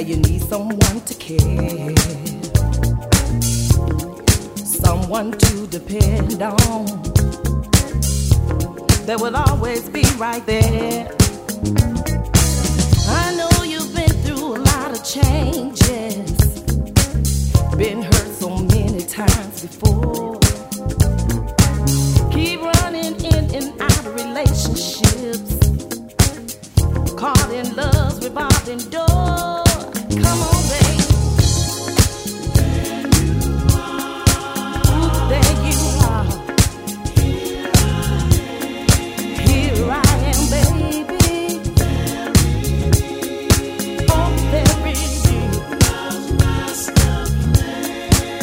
you need someone to care, someone to depend on, that will always be right there. I know you've been through a lot of changes, been hurt so many times before. Keep running in and out of relationships, caught in love's revolving door.